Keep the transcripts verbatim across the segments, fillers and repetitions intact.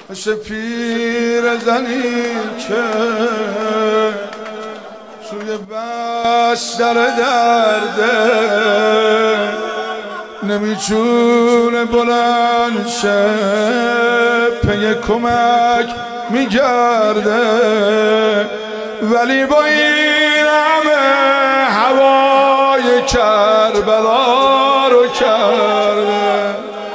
مثل پیر زنی که سوی بستر درده نمیتونه بلند شه پی کمک میگرده، ولی با این همه هوای کربلا رو کرده،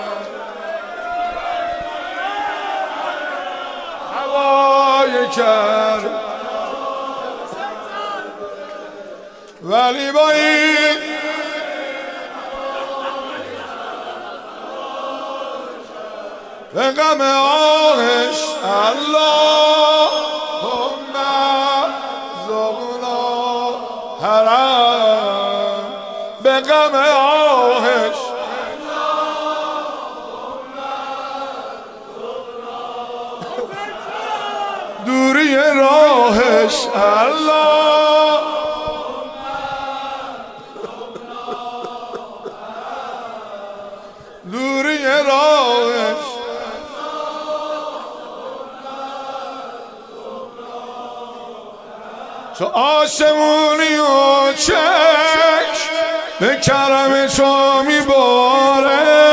هوای کرد ولی با این به غم آهش اللهم زغنا حرم، به غم آهش دوری راهش الله، دوری راهش تو آسمونی و چک به کرم تو میباره،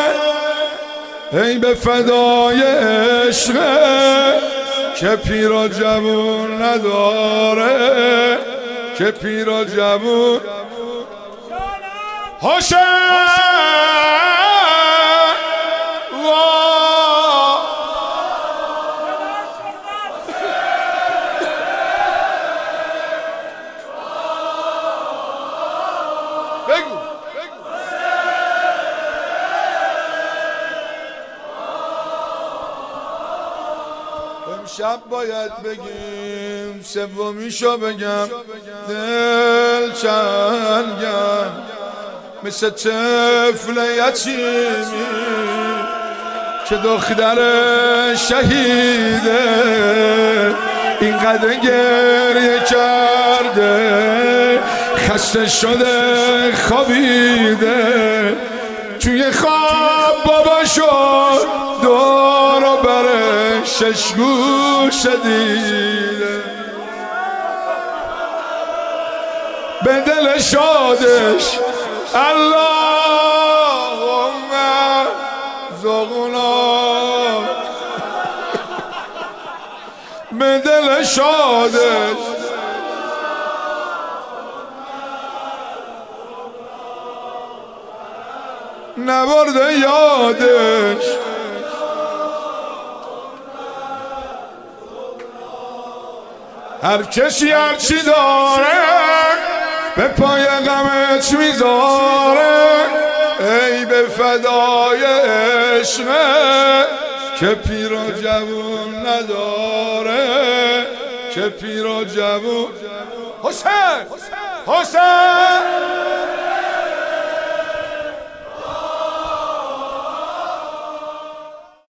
ای به فدای عشقه که پیر و جوون نداره، که پیر و جوون حسین بگو امشب باید بگیم سومیشو بگم، دل چنگم مثل طفل یتیمی که دختر شهیده اینقدر گریه کرده، خسته شده خوابیده، توی خواب باباشو دور و بره شش گوش دیده، به دل شادش اللهم زغنا، به دل شادش نبرده یادش، هر کسی هرچی داره به پای غمت میذاره، ای به فدای عشقه که پیر و جوون نداره، که پیر و جوون حسین حسین